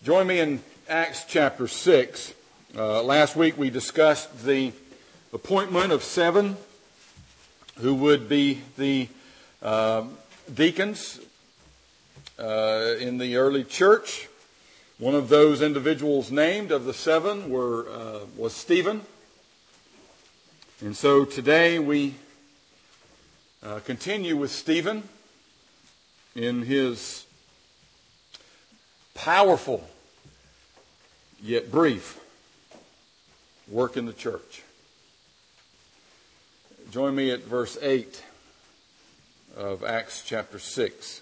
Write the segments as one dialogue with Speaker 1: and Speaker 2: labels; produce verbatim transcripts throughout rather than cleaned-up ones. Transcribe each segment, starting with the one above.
Speaker 1: Join me in Acts chapter six. Uh, last week we discussed the appointment of seven who would be the uh, deacons uh, in the early church. One of those individuals named of the seven were uh, was Stephen. And so today we uh, continue with Stephen in his powerful yet brief work in the church. Join me at verse eight of Acts chapter six.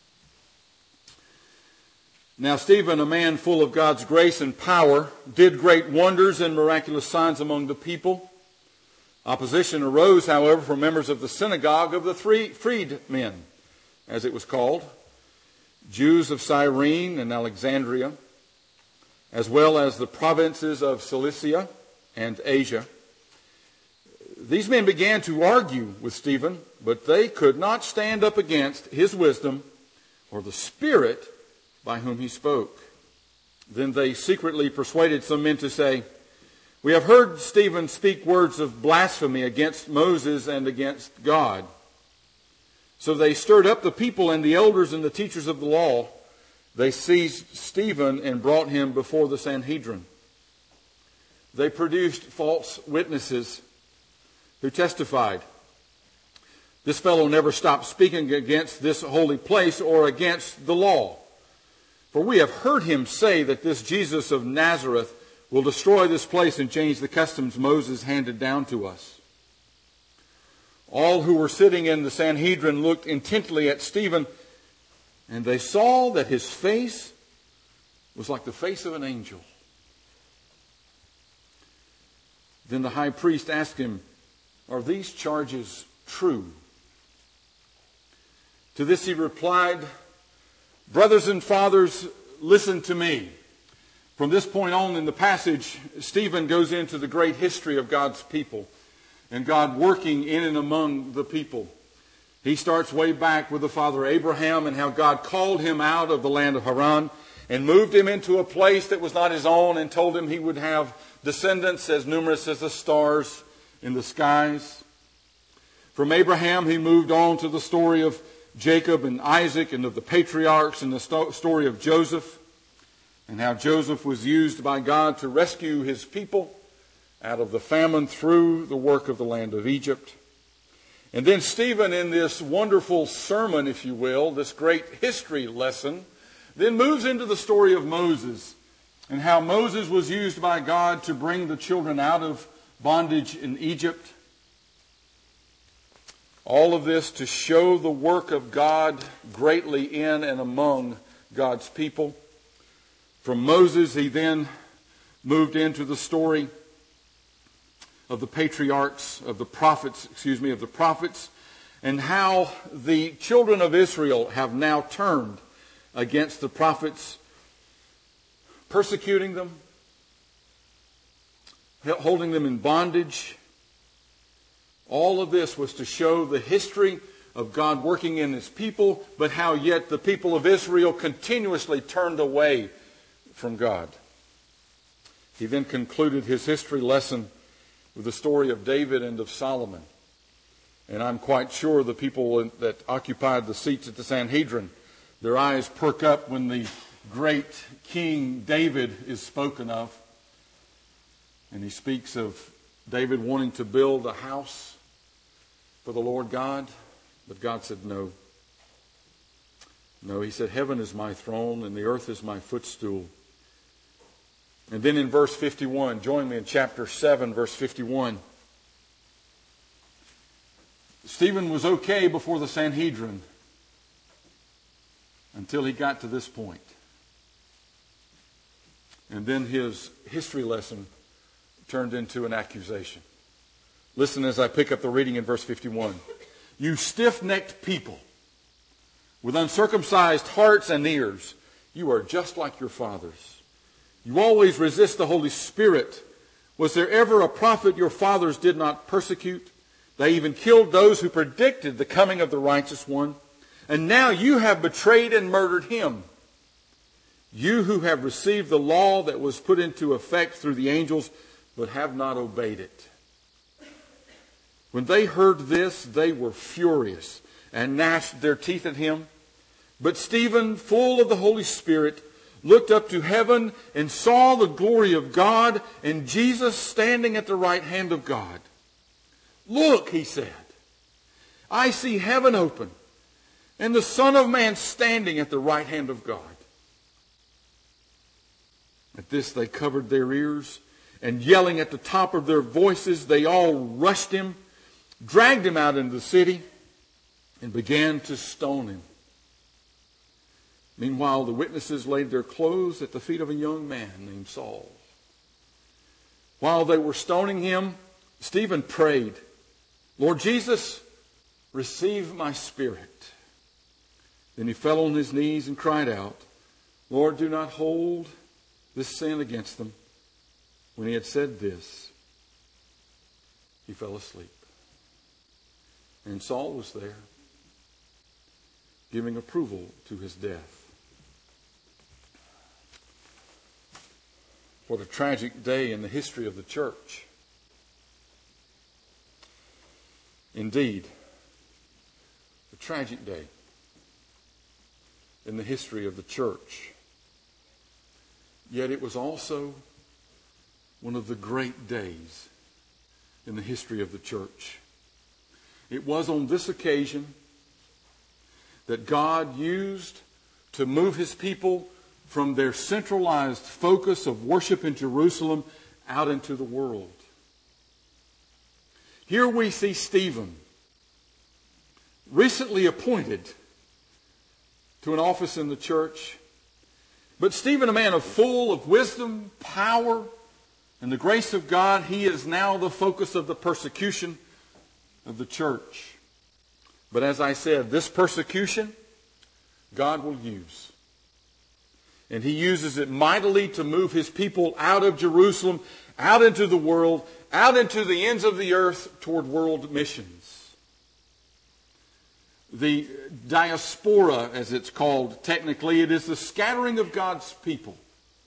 Speaker 1: Now Stephen, a man full of God's grace and power, did great wonders and miraculous signs among the people. Opposition arose, however, from members of the synagogue of the three freedmen, as it was called, Jews of Cyrene and Alexandria, as well as the provinces of Cilicia and Asia. These men began to argue with Stephen, but they could not stand up against his wisdom or the Spirit by whom he spoke. Then they secretly persuaded some men to say, "We have heard Stephen speak words of blasphemy against Moses and against God." So they stirred up the people and the elders and the teachers of the law. They seized Stephen and brought him before the Sanhedrin. They produced false witnesses who testified, "This fellow never stopped speaking against this holy place or against the law. For we have heard him say that this Jesus of Nazareth will destroy this place and change the customs Moses handed down to us." All who were sitting in the Sanhedrin looked intently at Stephen, and they saw that his face was like the face of an angel. Then the high priest asked him, "Are these charges true?" To this he replied, "Brothers and fathers, listen to me." From this point on in the passage, Stephen goes into the great history of God's people and God working in and among the people. He starts way back with the father Abraham and how God called him out of the land of Haran and moved him into a place that was not his own and told him he would have descendants as numerous as the stars in the skies. From Abraham, he moved on to the story of Jacob and Isaac and of the patriarchs and the sto- story of Joseph and how Joseph was used by God to rescue his people out of the famine through the work of the land of Egypt. And then Stephen, in this wonderful sermon, if you will, this great history lesson, then moves into the story of Moses and how Moses was used by God to bring the children out of bondage in Egypt. All of this to show the work of God greatly in and among God's people. From Moses, he then moved into the story of the patriarchs, of the prophets, excuse me, of the prophets, and how the children of Israel have now turned against the prophets, persecuting them, holding them in bondage. All of this was to show the history of God working in his people, but how yet the people of Israel continuously turned away from God. He then concluded his history lesson with the story of David and of Solomon. And I'm quite sure the people that occupied the seats at the Sanhedrin, their eyes perk up when the great King David is spoken of. And he speaks of David wanting to build a house for the Lord God. But God said no. No, he said, "Heaven is my throne and the earth is my footstool." And then in verse fifty-one, join me in chapter seven, verse fifty-one. Stephen was okay before the Sanhedrin until he got to this point. And then his history lesson turned into an accusation. Listen as I pick up the reading in verse fifty-one. "You stiff-necked people, with uncircumcised hearts and ears, you are just like your fathers. You always resist the Holy Spirit. Was there ever a prophet your fathers did not persecute? They even killed those who predicted the coming of the righteous one. And now you have betrayed and murdered him. You who have received the law that was put into effect through the angels, but have not obeyed it." When they heard this, they were furious and gnashed their teeth at him. But Stephen, full of the Holy Spirit, looked up to heaven and saw the glory of God and Jesus standing at the right hand of God. "Look," he said, "I see heaven open and the Son of Man standing at the right hand of God." At this they covered their ears, and yelling at the top of their voices, they all rushed him, dragged him out into the city, and began to stone him. Meanwhile, the witnesses laid their clothes at the feet of a young man named Saul. While they were stoning him, Stephen prayed, "Lord Jesus, receive my spirit." Then he fell on his knees and cried out, "Lord, do not hold this sin against them." When he had said this, he fell asleep. And Saul was there, giving approval to his death. What a tragic day in the history of the church. Indeed, a tragic day in the history of the church. Yet it was also one of the great days in the history of the church. It was on this occasion that God used to move his people from their centralized focus of worship in Jerusalem out into the world. Here we see Stephen, recently appointed to an office in the church, but Stephen, a man of full of wisdom, power, and the grace of God, he is now the focus of the persecution of the church. But as I said, this persecution God will use. And he uses it mightily to move his people out of Jerusalem, out into the world, out into the ends of the earth toward world missions. The diaspora, as it's called technically, it is the scattering of God's people.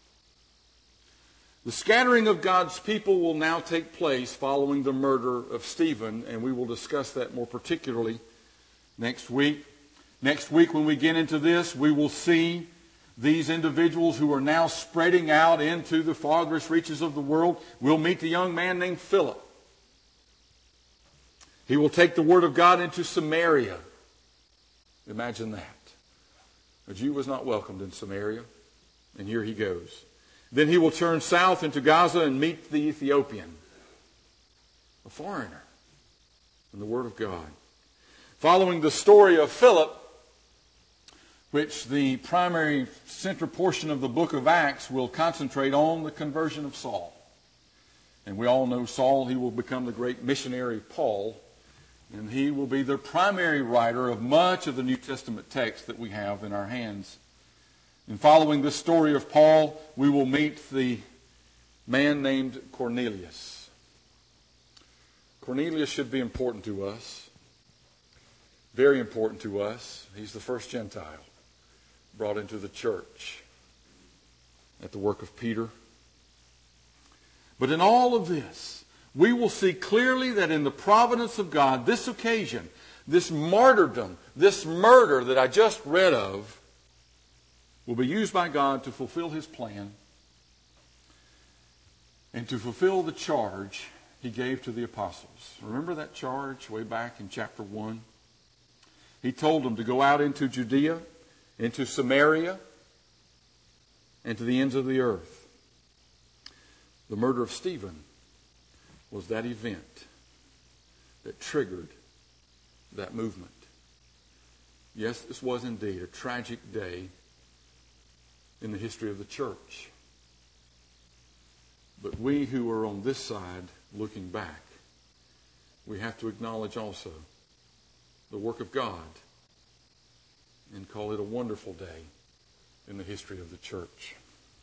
Speaker 1: The scattering of God's people will now take place following the murder of Stephen, and we will discuss that more particularly next week. Next week, when we get into this, we will see these individuals who are now spreading out into the farthest reaches of the world. We'll meet the young man named Philip. He will take the word of God into Samaria. Imagine that. A Jew was not welcomed in Samaria, and here he goes. Then he will turn south into Gaza and meet the Ethiopian, a foreigner, in the word of God. Following the story of Philip, which the primary center portion of the book of Acts will concentrate on the conversion of Saul. And we all know Saul, he will become the great missionary Paul, and he will be the primary writer of much of the New Testament text that we have in our hands. And following this story of Paul, we will meet the man named Cornelius. Cornelius should be important to us, very important to us. He's the first Gentile brought into the church at the work of Peter. But in all of this, we will see clearly that in the providence of God, this occasion, this martyrdom, this murder that I just read of, will be used by God to fulfill his plan and to fulfill the charge he gave to the apostles. Remember that charge way back in chapter one? He told them to go out into Judea, into Samaria, and to the ends of the earth. The murder of Stephen was that event that triggered that movement. Yes, this was indeed a tragic day in the history of the church. But we who are on this side looking back, we have to acknowledge also the work of God and call it a wonderful day in the history of the church.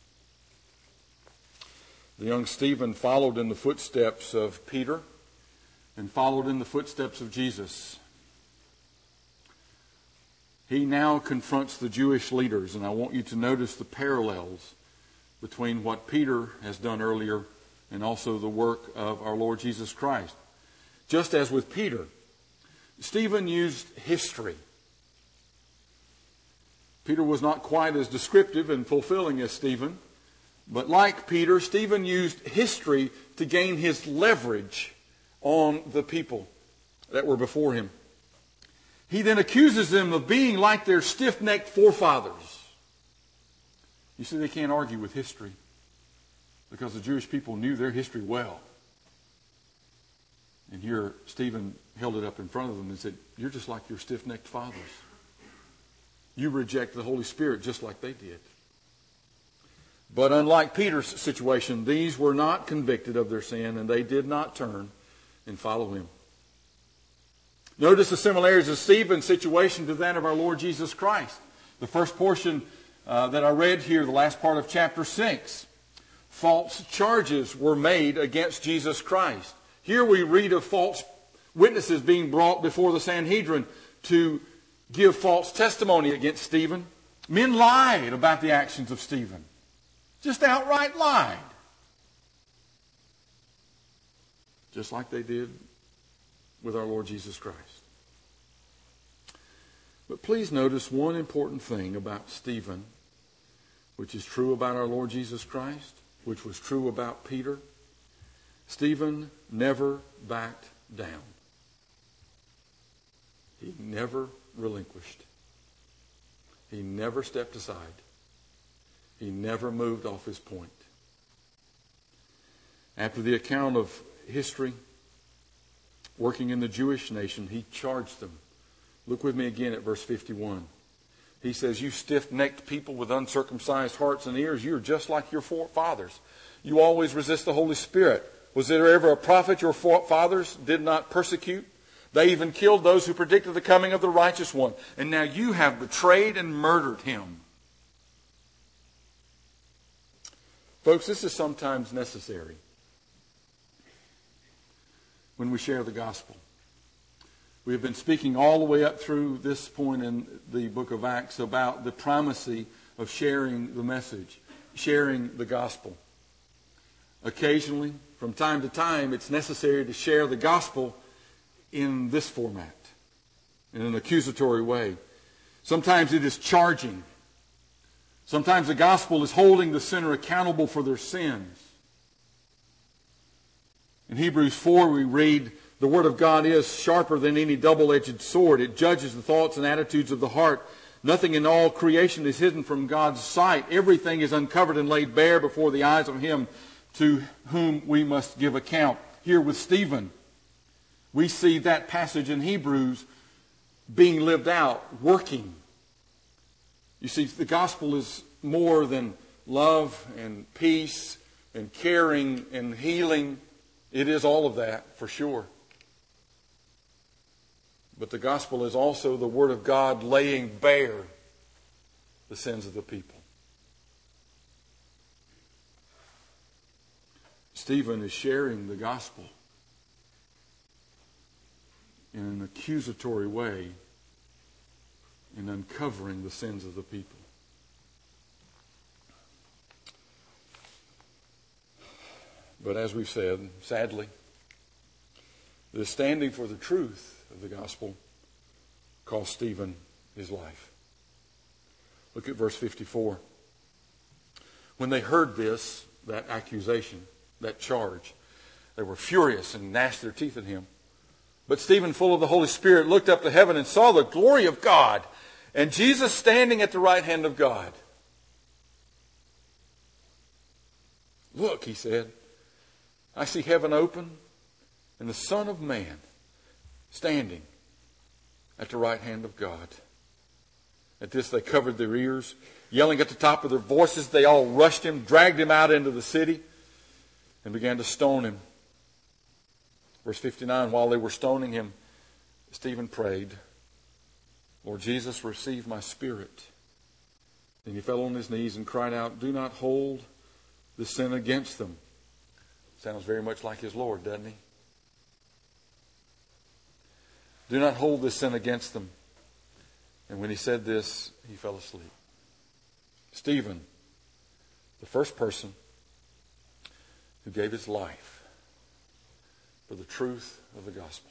Speaker 1: The young Stephen followed in the footsteps of Peter and followed in the footsteps of Jesus. he now confronts the Jewish leaders, and I want you to notice the parallels between what Peter has done earlier and also the work of our Lord Jesus Christ. Just as with Peter, Stephen used history. Peter was not quite as descriptive and fulfilling as Stephen, but like Peter, Stephen used history to gain his leverage on the people that were before him. He then accuses them of being like their stiff-necked forefathers. You see, they can't argue with history because the Jewish people knew their history well. And here Stephen held it up in front of them and said, you're just like your stiff-necked fathers. You reject the Holy Spirit just like they did. But unlike Peter's situation, these were not convicted of their sin, and they did not turn and follow him. Notice the similarities of Stephen's situation to that of our Lord Jesus Christ. The first portion uh, that I read here, the last part of chapter six, false charges were made against Jesus Christ. Here we read of false witnesses being brought before the Sanhedrin to give false testimony against Stephen. Men lied about the actions of Stephen. Just outright lied. Just like they did with our Lord Jesus Christ. But please notice one important thing about Stephen, which is true about our Lord Jesus Christ, which was true about Peter. Stephen never backed down. He never relinquished. He never stepped aside. He never moved off his point. After the account of history, working in the Jewish nation, he charged them. Look with me again at verse fifty-one. He says, you stiff-necked people with uncircumcised hearts and ears, you're just like your forefathers. You always resist the Holy Spirit. Was there ever a prophet your fathers did not persecute? They even killed those who predicted the coming of the righteous one. And now you have betrayed and murdered him. Folks, this is sometimes necessary when we share the gospel. We have been speaking all the way up through this point in the book of Acts about the primacy of sharing the message, sharing the gospel. Occasionally, from time to time, it's necessary to share the gospel in this format, in an accusatory way. Sometimes it is charging. Sometimes the gospel is holding the sinner accountable for their sins. In Hebrews four we read, the word of God is sharper than any double-edged sword. It judges the thoughts and attitudes of the heart. Nothing in all creation is hidden from God's sight. Everything is uncovered and laid bare before the eyes of him to whom we must give account. Here with Stephen, we see that passage in Hebrews being lived out, working. You see, the gospel is more than love and peace and caring and healing. It is all of that, for sure. But the gospel is also the word of God laying bare the sins of the people. Stephen is sharing the gospel in an accusatory way in uncovering the sins of the people. But as we've said, sadly, the standing for the truth of the gospel cost Stephen his life. Look at verse fifty-four. When they heard this, that accusation, that charge, they were furious and gnashed their teeth at him. But Stephen, full of the Holy Spirit, looked up to heaven and saw the glory of God and Jesus standing at the right hand of God. Look, he said, I see heaven open and the Son of Man standing at the right hand of God. At this they covered their ears. Yelling at the top of their voices, they all rushed him, dragged him out into the city, and began to stone him. Verse fifty-nine, while they were stoning him, Stephen prayed, Lord Jesus, receive my spirit. Then he fell on his knees and cried out, do not hold the sin against them. Sounds very much like his Lord, doesn't he? Do not hold this sin against them. And when he said this, he fell asleep. Stephen, the first person who gave his life for the truth of the gospel.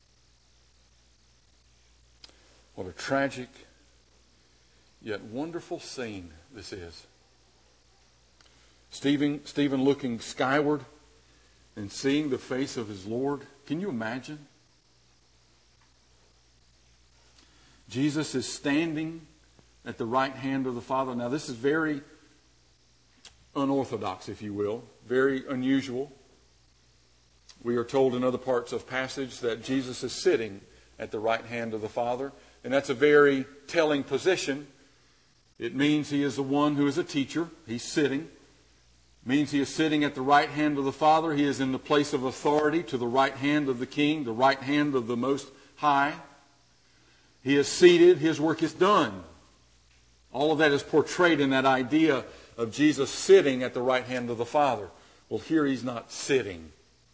Speaker 1: What a tragic yet wonderful scene this is. Stephen, Stephen looking skyward and seeing the face of his Lord. Can you imagine? Jesus is standing at the right hand of the Father. Now this is very unorthodox, if you will, very unusual. We are told in other parts of passage that Jesus is sitting at the right hand of the Father, and that's a very telling position. It means he is the one who is a teacher. He's sitting. It means he is sitting at the right hand of the Father. He is in the place of authority to the right hand of the King, the right hand of the Most High. He is seated. His work is done. All of that is portrayed in that idea of Jesus sitting at the right hand of the Father. Well, here he's not sitting.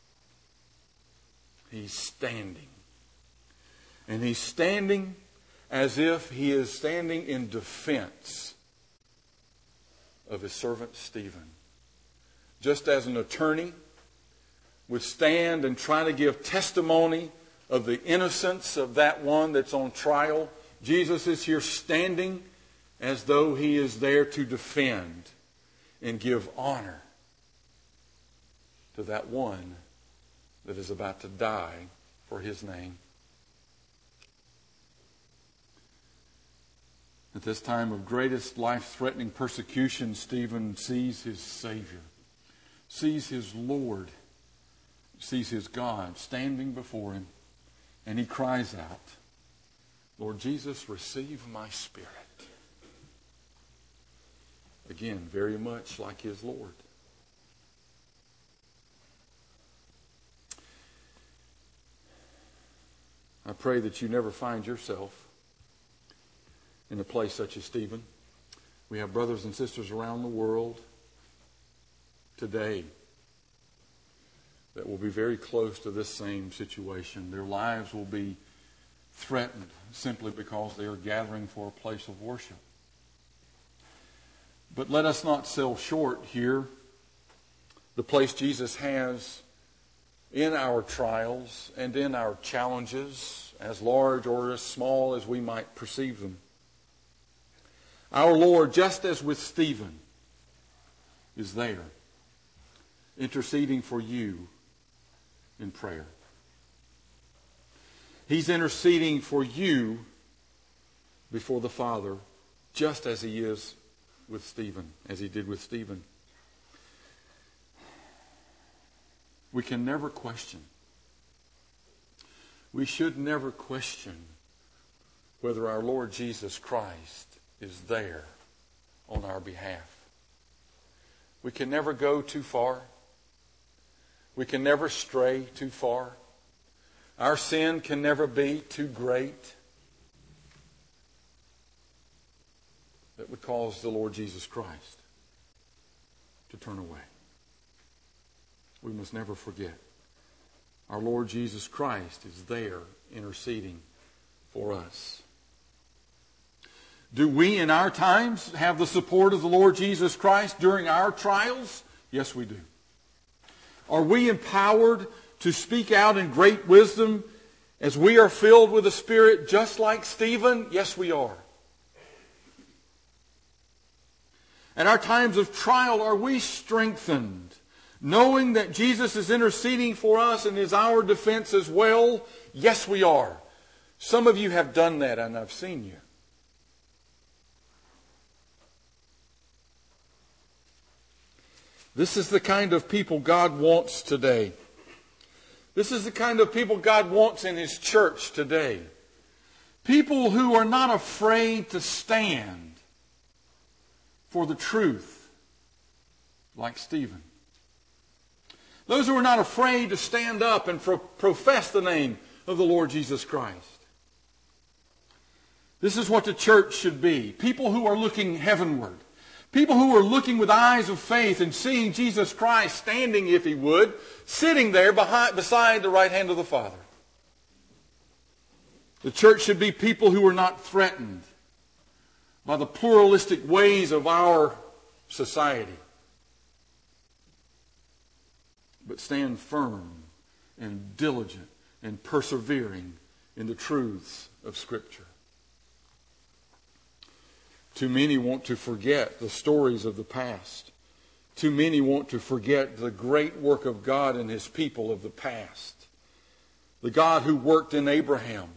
Speaker 1: He's standing. And he's standing as if he is standing in defense of his servant Stephen. Just as an attorney would stand and try to give testimony of the innocence of that one that's on trial, Jesus is here standing as though he is there to defend and give honor to that one that is about to die for his name. At this time of greatest life-threatening persecution, Stephen sees his Savior, sees his Lord, sees his God standing before him, and he cries out, "Lord Jesus, receive my spirit." Again, very much like his Lord. I pray that you never find yourself in a place such as Stephen. We have brothers and sisters around the world today that will be very close to this same situation. Their lives will be threatened simply because they are gathering for a place of worship. But let us not sell short here the place Jesus has in our trials and in our challenges, as large or as small as we might perceive them. Our Lord, just as with Stephen, is there, interceding for you in prayer. He's interceding for you before the Father, just as he is with Stephen, as he did with Stephen. We can never question. We should never question whether our Lord Jesus Christ is there on our behalf. We can never go too far. We can never stray too far. Our sin can never be too great that would cause the Lord Jesus Christ to turn away. We must never forget our Lord Jesus Christ is there interceding for us. Do we in our times have the support of the Lord Jesus Christ during our trials? Yes, we do. Are we empowered to speak out in great wisdom as we are filled with the Spirit just like Stephen? Yes, we are. At our times of trial, are we strengthened, knowing that Jesus is interceding for us and is our defense as well? Yes, we are. Some of you have done that, and I've seen you. This is the kind of people God wants today. This is the kind of people God wants in His church today. People who are not afraid to stand for the truth, like Stephen. Those who are not afraid to stand up and pro- profess the name of the Lord Jesus Christ. This is what the church should be. People who are looking heavenward. People who are looking with eyes of faith and seeing Jesus Christ standing, if He would, sitting there behind, beside the right hand of the Father. The church should be people who are not threatened by the pluralistic ways of our society, but stand firm and diligent and persevering in the truths of Scripture. Too many want to forget the stories of the past. Too many want to forget the great work of God and His people of the past. The God who worked in Abraham.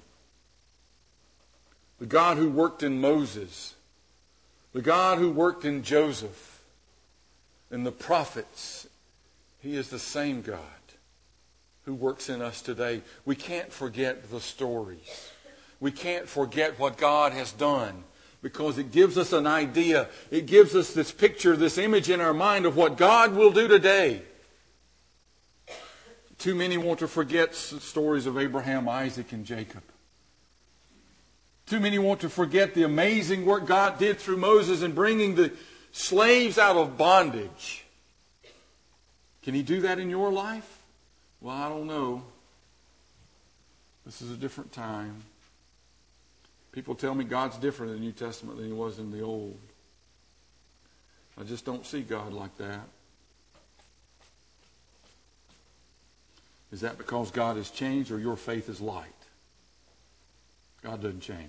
Speaker 1: The God who worked in Moses. The God who worked in Joseph. And the prophets. He is the same God who works in us today. We can't forget the stories. We can't forget what God has done, because it gives us an idea. It gives us this picture, this image in our mind of what God will do today. Too many want to forget stories of Abraham, Isaac, and Jacob. Too many want to forget the amazing work God did through Moses in bringing the slaves out of bondage. Can He do that in your life? Well, I don't know. This is a different time. People tell me God's different in the New Testament than He was in the Old. I just don't see God like that. Is that because God has changed, or your faith is light? God doesn't change.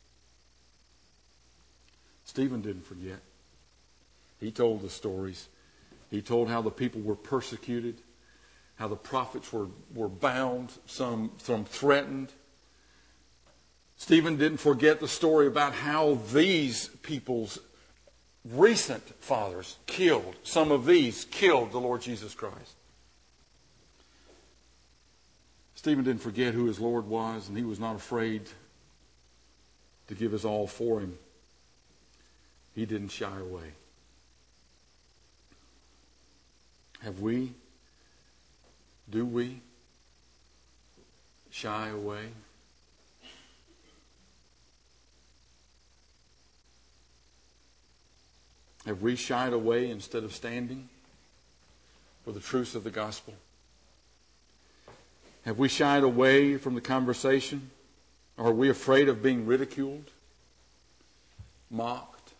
Speaker 1: Stephen didn't forget. He told the stories. He told how the people were persecuted, how the prophets were, were bound, some, some threatened. Stephen didn't forget the story about how these people's recent fathers killed, some of these killed the Lord Jesus Christ. Stephen didn't forget who his Lord was, and he was not afraid to give his all for Him. He didn't shy away. Have we, do we shy away? Have we shied away instead of standing for the truths of the gospel? Have we shied away from the conversation? Or are we afraid of being ridiculed, mocked?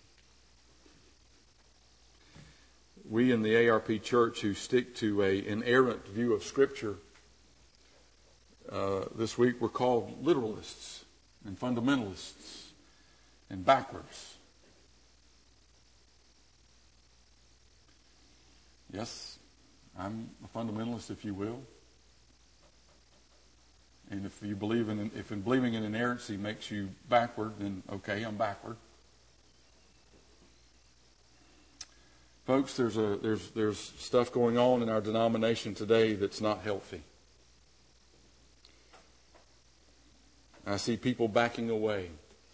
Speaker 1: We in the A R P Church who stick to an inerrant view of Scripture, uh, this week we're called literalists and fundamentalists and backwards. Yes, I'm a fundamentalist, if you will. And if you believe in, if in believing in inerrancy makes you backward, then okay, I'm backward. Folks, there's a there's there's stuff going on in our denomination today that's not healthy. I see people backing away.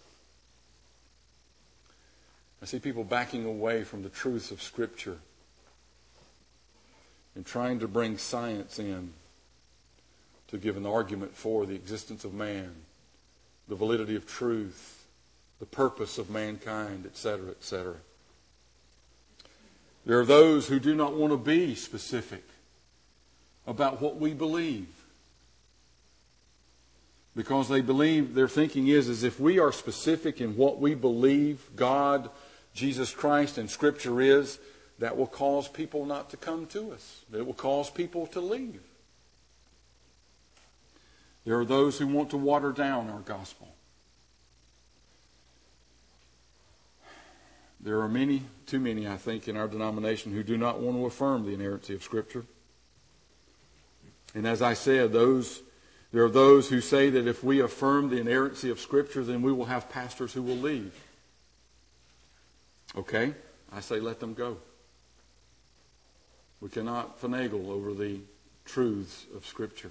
Speaker 1: I see people backing away from the truths of Scripture and trying to bring science in to give an argument for the existence of man, the validity of truth, the purpose of mankind, et cetera, et cetera. There are those who do not want to be specific about what we believe, because they believe, their thinking is, as if we are specific in what we believe God, Jesus Christ, and Scripture is, that will cause people not to come to us. It will cause people to leave. There are those who want to water down our gospel. There are many, too many, I think, in our denomination who do not want to affirm the inerrancy of Scripture. And as I said, those there are those who say that if we affirm the inerrancy of Scripture, then we will have pastors who will leave. Okay, I say let them go. We cannot finagle over the truths of Scripture.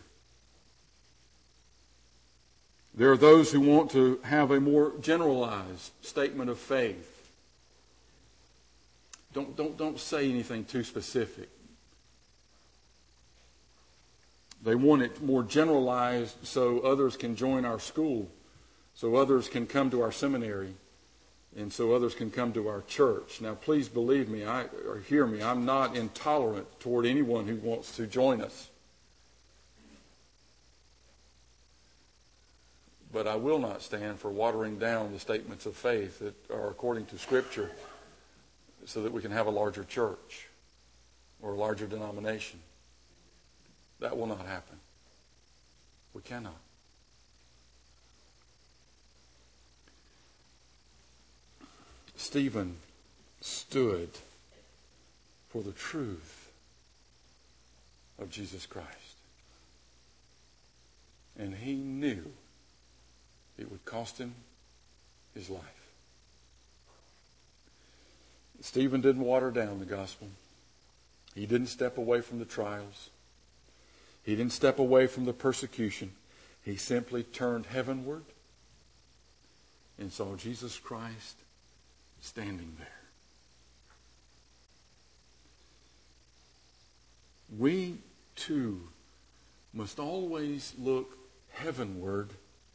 Speaker 1: There are those who want to have a more generalized statement of faith. Don't, don't, don't say anything too specific. They want it more generalized so others can join our school, so others can come to our seminary, and so others can come to our church. Now, please believe me, I, or hear me, I'm not intolerant toward anyone who wants to join us. But I will not stand for watering down the statements of faith that are according to Scripture so that we can have a larger church or a larger denomination. That will not happen. We cannot. Stephen stood for the truth of Jesus Christ. And he knew it would cost him his life. Stephen didn't water down the gospel. He didn't step away from the trials. He didn't step away from the persecution. He simply turned heavenward and saw Jesus Christ standing there. We, too, must always look heavenward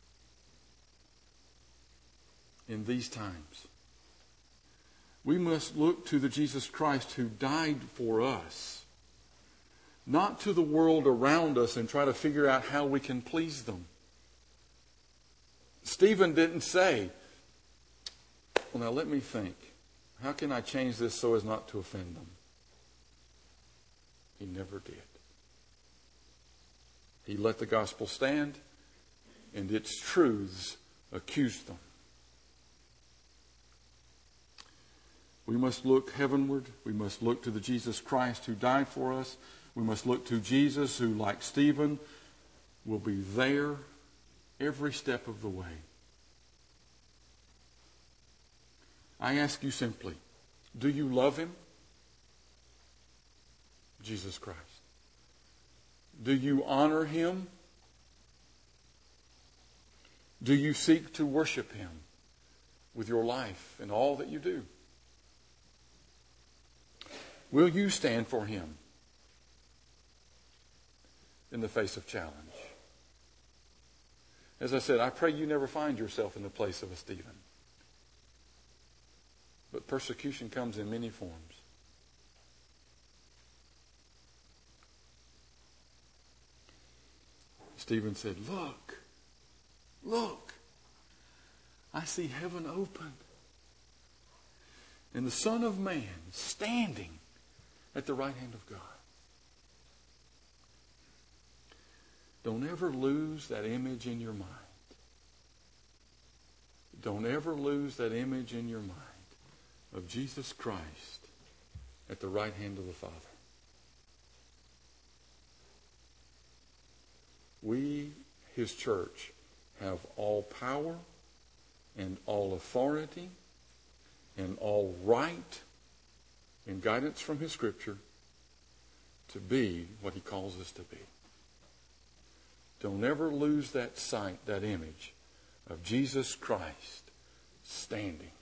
Speaker 1: in these times. We must look to the Jesus Christ who died for us, not to the world around us and try to figure out how we can please them. Stephen didn't say, well, now let me think. How can I change this so as not to offend them? He never did. He let the gospel stand, and its truths accused them. We must look heavenward. We must look to the Jesus Christ who died for us. We must look to Jesus who, like Stephen, will be there every step of the way. I ask you simply, do you love him? Jesus Christ. Do you honor him? Do you seek to worship him with your life and all that you do? Will you stand for him in the face of challenge? As I said, I pray you never find yourself in the place of a Stephen. But persecution comes in many forms. Stephen said, look, look, I see heaven open and the Son of Man standing at the right hand of God. Don't ever lose that image in your mind. Don't ever lose that image in your mind of Jesus Christ at the right hand of the Father. We, his church, have all power and all authority and all right and guidance from his Scripture to be what he calls us to be. Don't ever lose that sight, that image of Jesus Christ standing